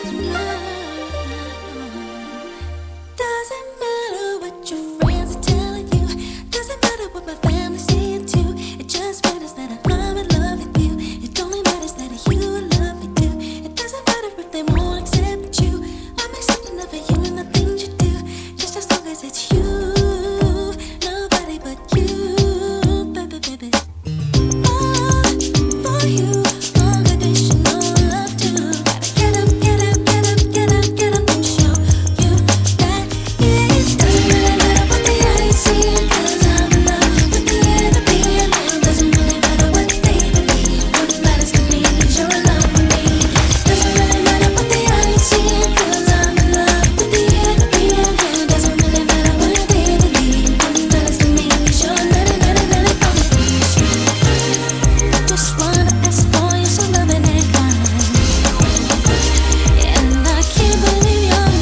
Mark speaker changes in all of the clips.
Speaker 1: Doesn't matter what your friends are telling you. Doesn't matter what my family's saying too. It just matters that I'm in love with you. It only matters that you love me too. It doesn't matter if they won't accept you. I'm accepting of you and the things you do. Just as long as it's you. Nobody but you, baby, baby. Oh, for you, unconditional love too. Gotta get up, get up, get up, get up, get up and show you that it doesn't really matter what the eyes see, 'cause I'm in love with the enemy, and it doesn't really matter what they believe. What matters to me is your love for me. Doesn't really matter what the eyes see, 'cause I'm in love with the enemy, and it doesn't really matter what they believe. What matters to me is your love for me. Just wanna ask for your so loving and kind, and I can't believe you're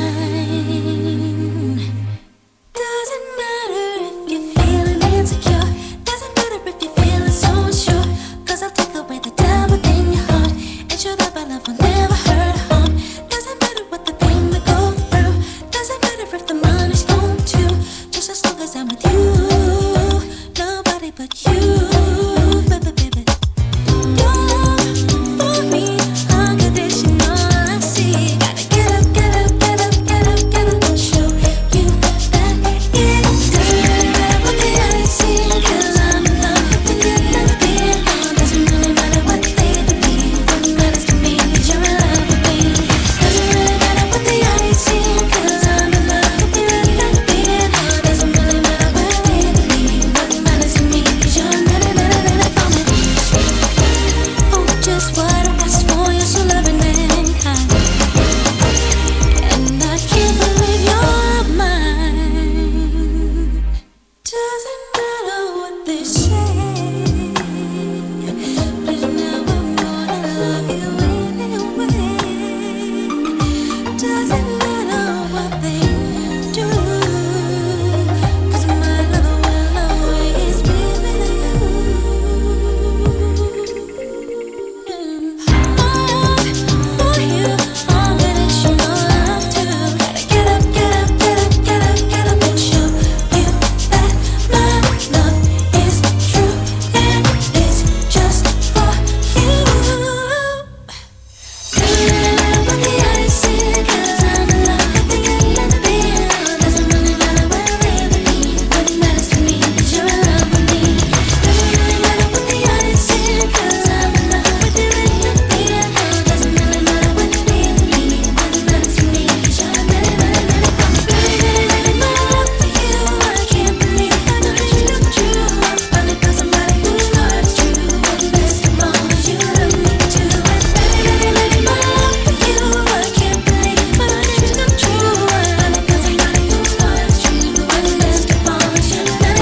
Speaker 1: mine. Doesn't matter if you're feeling insecure. Doesn't matter if you're feeling so unsure. 'Cause I'll take away the doubt within your heart. Ensure that my love will never hurt or harm. Doesn't matter what the pain we go through. Doesn't matter if the money's gone too. Just as long as I'm with you. Nobody but you, baby, baby. Your love for me, unconditional, I see. Gotta get up, get up, get up, get up, get up and show you that it doesn't really matter what the eyes see, 'cause I'm in love with the enemy. Doesn't really matter what they believe. What matters to me is your love for me. Doesn't really matter what the eyes see, 'cause I'm in love with the enemy. Doesn't really matter what they believe. What matters to me is your love for me. Oh, just what I asked for, you're so loving and kind, and I can't believe you're mine. Doesn't matter what they say, but now I'm gonna love you anyway. Doesn't matter what they do, 'cause my love will always be with you. For you, unconditional love too. Gotta get up, get up, get up, get up, get up and show you that my love is true and it's just for you. Doesn't really matter what the eyes see, 'cause I'm in love with the enemy. Doesn't really matter what they believe. What matters to me is your love for me. Doesn't really matter what the eyes see, 'cause I'm in love with the enemy. Doesn't really matter what they believe. What matters to me is your love for me. Really, my love for you. I can't believe how much you true. I finally found somebody whose heart is true. And best of all, you love me too. Really, my love for you. I can't believe my dreams come true. I finally found somebody whose heart is true. And best of all, you love me.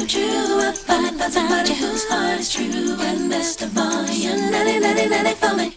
Speaker 1: Somebody whose heart is true, and best of all, you're 90, 90, 90 for me.